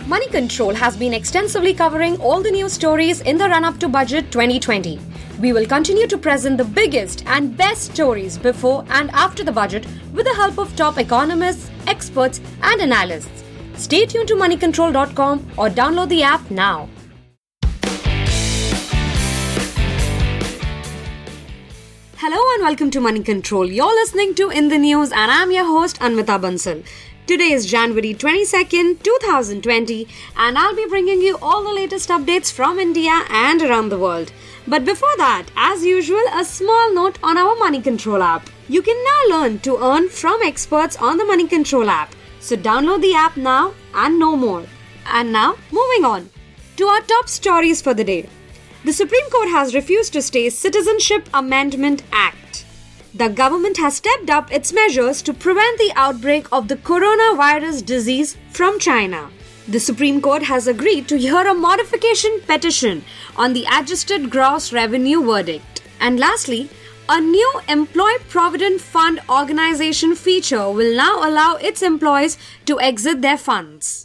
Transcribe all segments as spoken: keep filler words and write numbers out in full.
Money Control has been extensively covering all the news stories in the run-up to Budget twenty twenty. We will continue to present the biggest and best stories before and after the budget with the help of top economists, experts and analysts. Stay tuned to money control dot com or download the app now. Hello and welcome to Money Control. You're listening to In the News and I'm your host Anmita Bansal. Today is January twenty-second, twenty twenty and I'll be bringing you all the latest updates from India and around the world. But before that, as usual, a small note on our Money Control app. You can now learn to earn from experts on the Money Control app. So download the app now and know more. And now, moving on to our top stories for the day. The Supreme Court has refused to stay Citizenship Amendment Act. The government has stepped up its measures to prevent the outbreak of the coronavirus disease from China. The Supreme Court has agreed to hear a modification petition on the adjusted gross revenue verdict. And lastly, a new Employee Provident Fund organization feature will now allow its employees to exit their funds.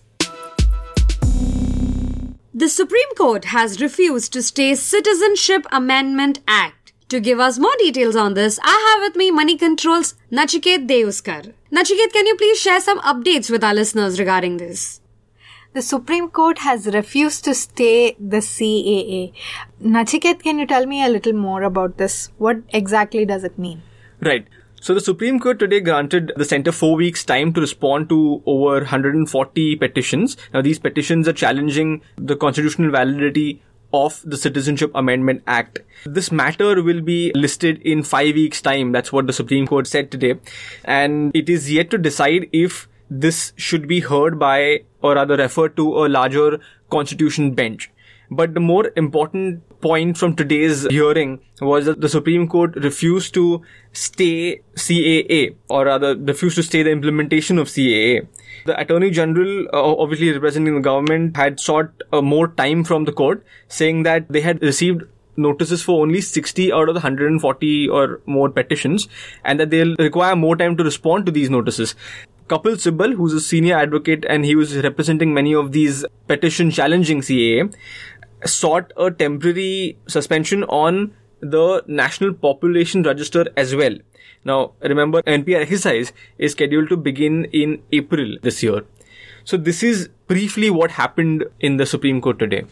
The Supreme Court has refused to stay Citizenship Amendment Act. To give us more details on this, I have with me Money Control's Nachiket Deuskar. Nachiket, can you please share some updates with our listeners regarding this? The Supreme Court has refused to stay the C A A. Nachiket, can you tell me a little more about this? What exactly does it mean? Right. So the Supreme Court today granted the centre four weeks time to respond to over one hundred forty petitions. Now these petitions are challenging the constitutional validity of the Citizenship Amendment Act. This matter will be listed in five weeks' time. That's what the Supreme Court said today. And it is yet to decide if this should be heard by, or rather referred to, a larger constitution bench. But the more important point from today's hearing was that the Supreme Court refused to stay C A A, or rather refused to stay the implementation of C A A. The Attorney General, uh, obviously representing the government, had sought uh, more time from the court, saying that they had received notices for only sixty out of the one hundred forty or more petitions, and that they'll require more time to respond to these notices. Kapil Sibal, who's a senior advocate and he was representing many of these petitions challenging C A A, sought a temporary suspension on the National Population Register as well. Now, remember, N P R exercise is scheduled to begin in April this year. So this is briefly what happened in the Supreme Court today.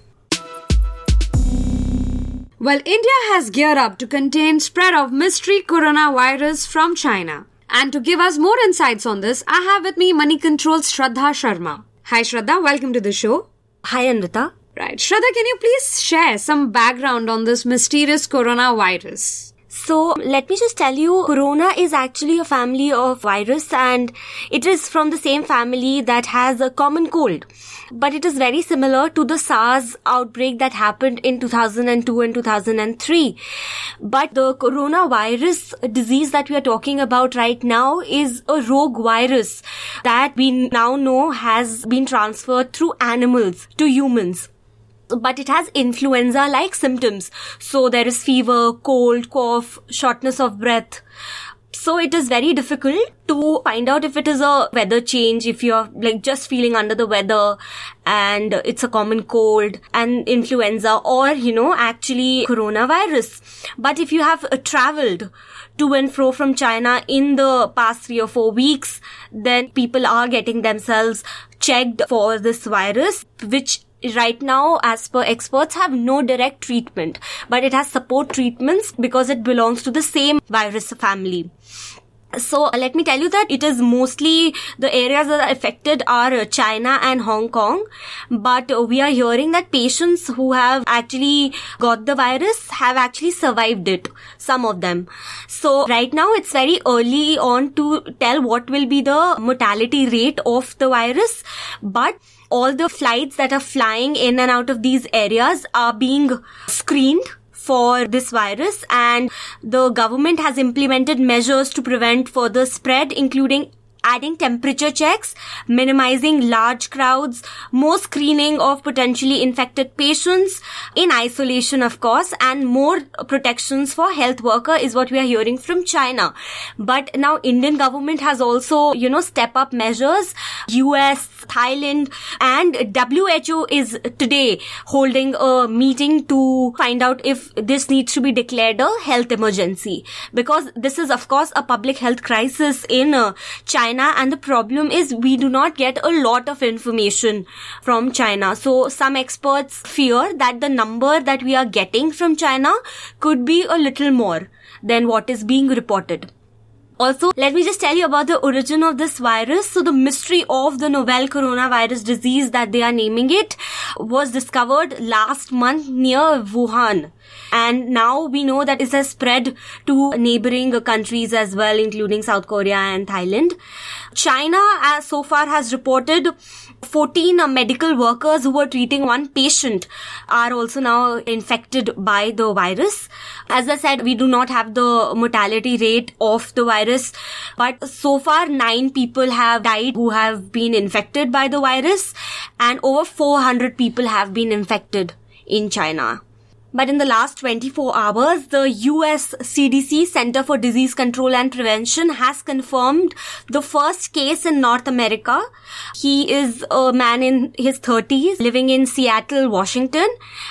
Well, India has geared up to contain spread of mystery coronavirus from China. And to give us more insights on this, I have with me Money Control's Shraddha Sharma. Hi Shraddha, welcome to the show. Hi Anvita. Right, Shraddha, can you please share some background on this mysterious coronavirus? So, let me just tell you, corona is actually a family of virus and it is from the same family that has a common cold. But it is very similar to the SARS outbreak that happened in two thousand two and two thousand three. But the coronavirus disease that we are talking about right now is a rogue virus that we now know has been transferred through animals to humans. But it has influenza-like symptoms. So there is fever, cold, cough, shortness of breath. So it is very difficult to find out if it is a weather change, if you're like just feeling under the weather and it's a common cold and influenza, or, you know, actually coronavirus. But if you have uh, traveled to and fro from China in the past three or four weeks, then people are getting themselves checked for this virus, which right now, as per experts, have no direct treatment, but it has support treatments because it belongs to the same virus family. So let me tell you that it is mostly the areas that are affected are China and Hong Kong, but we are hearing that patients who have actually got the virus have actually survived it, some of them. So right now it's very early on to tell what will be the mortality rate of the virus, but all the flights that are flying in and out of these areas are being screened for this virus, and the government has implemented measures to prevent further spread, including adding temperature checks, minimizing large crowds, more screening of potentially infected patients in isolation, of course, and more protections for health worker is what we are hearing from China. But now Indian government has also, you know, step up measures. U S, Thailand, and W H O is today holding a meeting to find out if this needs to be declared a health emergency, because this is, of course, a public health crisis in uh, China. And the problem is we do not get a lot of information from China. So some experts fear that the number that we are getting from China could be a little more than what is being reported. Also, let me just tell you about the origin of this virus. So the mystery of the novel coronavirus disease that they are naming it was discovered last month near Wuhan. And now we know that it has spread to neighboring countries as well, including South Korea and Thailand. China, as so far, has reported fourteen uh, medical workers who were treating one patient are also now infected by the virus. As I said, we do not have the mortality rate of the virus, but so far nine people have died who have been infected by the virus, and over four hundred people have been infected in China. But in the last twenty-four hours, the U S C D C, Center for Disease Control and Prevention, has confirmed the first case in North America. He is a man in his thirties living in Seattle, Washington,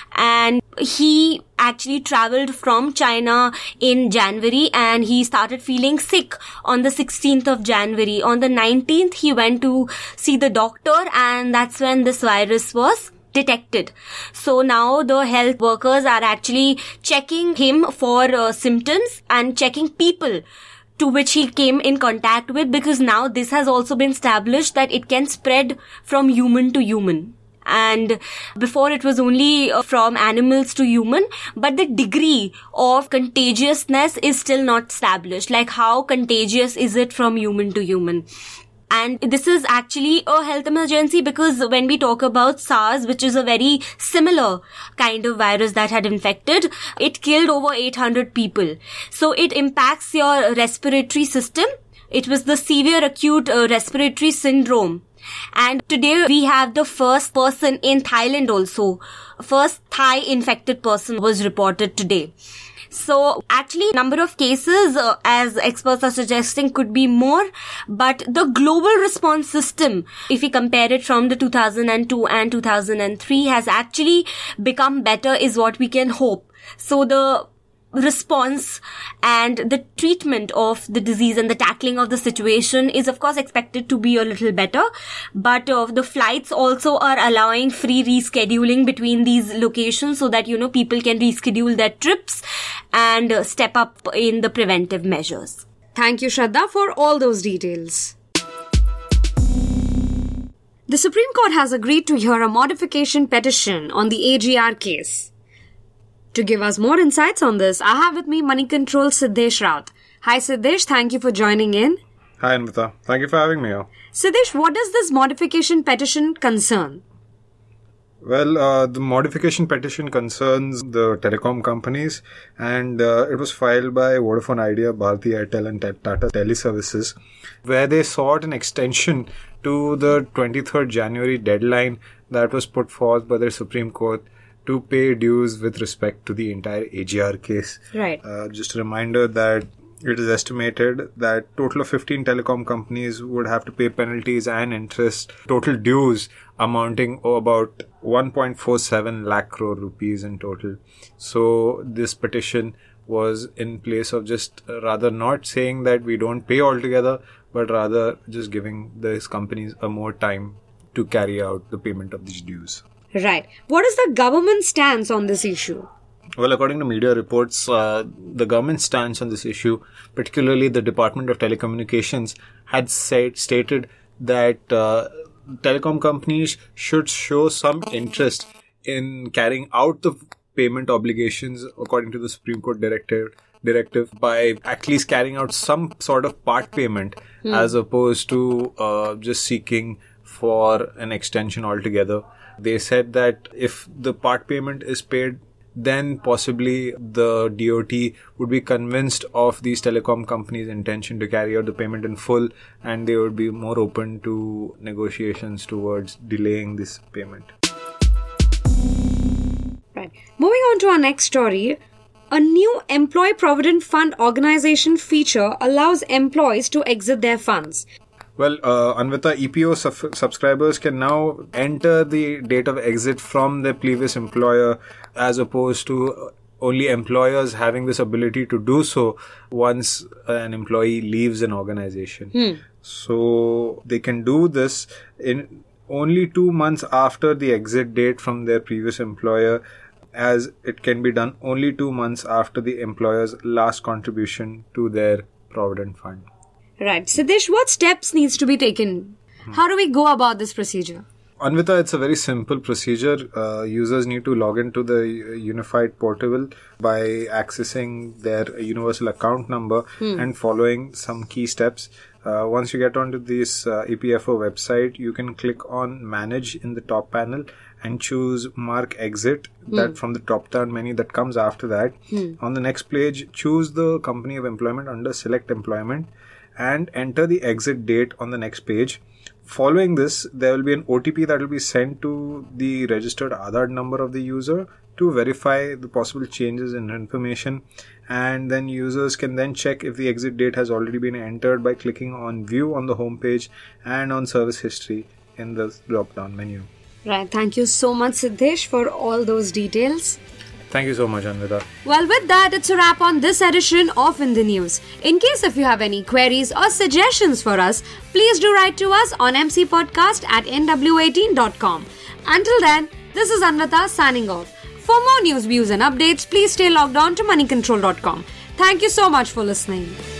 and he actually traveled from China in January and he started feeling sick on the sixteenth of January. On the nineteenth, he went to see the doctor, and that's when this virus was detected. So now the health workers are actually checking him for uh, symptoms and checking people to which he came in contact with, because now this has also been established that it can spread from human to human. And before it was only uh, from animals to human, but the degree of contagiousness is still not established. Like how contagious is it from human to human? And this is actually a health emergency because when we talk about SARS, which is a very similar kind of virus that had infected, it killed over eight hundred people. So it impacts your respiratory system. It was the severe acute uh, respiratory syndrome. And today we have the first person in Thailand also. First Thai infected person was reported today. So actually number of cases, uh, as experts are suggesting, could be more, but the global response system, if we compare it from the two thousand two and two thousand three, has actually become better is what we can hope. So the response and the treatment of the disease and the tackling of the situation is of course expected to be a little better, but uh, the flights also are allowing free rescheduling between these locations so that, you know, people can reschedule their trips and uh, step up in the preventive measures. Thank you, Shraddha, for all those details. The Supreme Court has agreed to hear a modification petition on the A G R case. To give us more insights on this, I have with me Money Control Siddesh Raut. Hi Siddesh, thank you for joining in. Hi Anvita, thank you for having me here. Siddesh, what does this modification petition concern? Well, uh, the modification petition concerns the telecom companies, and uh, it was filed by Vodafone Idea, Bharti Airtel and Tata Teleservices, where they sought an extension to the twenty-third of January deadline that was put forth by the Supreme Court to pay dues with respect to the entire A G R case. Right. Uh, just a reminder that it is estimated that total of fifteen telecom companies would have to pay penalties and interest, total dues amounting to about one point four seven lakh crore rupees in total. So this petition was in place of just rather not saying that we don't pay altogether, but rather just giving these companies a more time to carry out the payment of these dues. Right. What is the government's stance on this issue? Well, according to media reports, uh, the government's stance on this issue, particularly the Department of Telecommunications, had said stated that uh, telecom companies should show some interest in carrying out the payment obligations according to the Supreme Court directive, directive by at least carrying out some sort of part payment hmm. as opposed to uh, just seeking for an extension altogether. They said that if the part payment is paid then possibly the D O T would be convinced of these telecom companies' intention to carry out the payment in full, and they would be more open to negotiations towards delaying this payment. Right. Moving on to our next story. A new Employee Provident Fund organization feature allows employees to exit their funds. Well, uh, Anvita, E P O sub- subscribers can now enter the date of exit from their previous employer, as opposed to only employers having this ability to do so once an employee leaves an organization. Hmm. So they can do this in only two months after the exit date from their previous employer, as it can be done only two months after the employer's last contribution to their provident fund. Right. Siddesh, what steps needs to be taken? Hmm. How do we go about this procedure? Anvita, it's a very simple procedure. Uh, users need to log into the unified portal by accessing their universal account number hmm. and following some key steps. Uh, once you get onto this uh, E P F O website, you can click on Manage in the top panel and choose Mark Exit, hmm. that from the top-down menu that comes after that. Hmm. On the next page, choose the company of employment under Select Employment and enter the exit date on the next page. Following this, there will be an O T P that will be sent to the registered Aadhaar number of the user to verify the possible changes in information, and then users can then check if the exit date has already been entered by clicking on View on the home page and on Service History in the drop-down menu. Right. Thank you so much, Siddesh, for all those details. Thank you so much, Anvita. Well, with that, it's a wrap on this edition of In the News. In case if you have any queries or suggestions for us, please do write to us on m c podcast at n w eighteen dot com. Until then, this is Anvita signing off. For more news, views and updates, please stay logged on to money control dot com. Thank you so much for listening.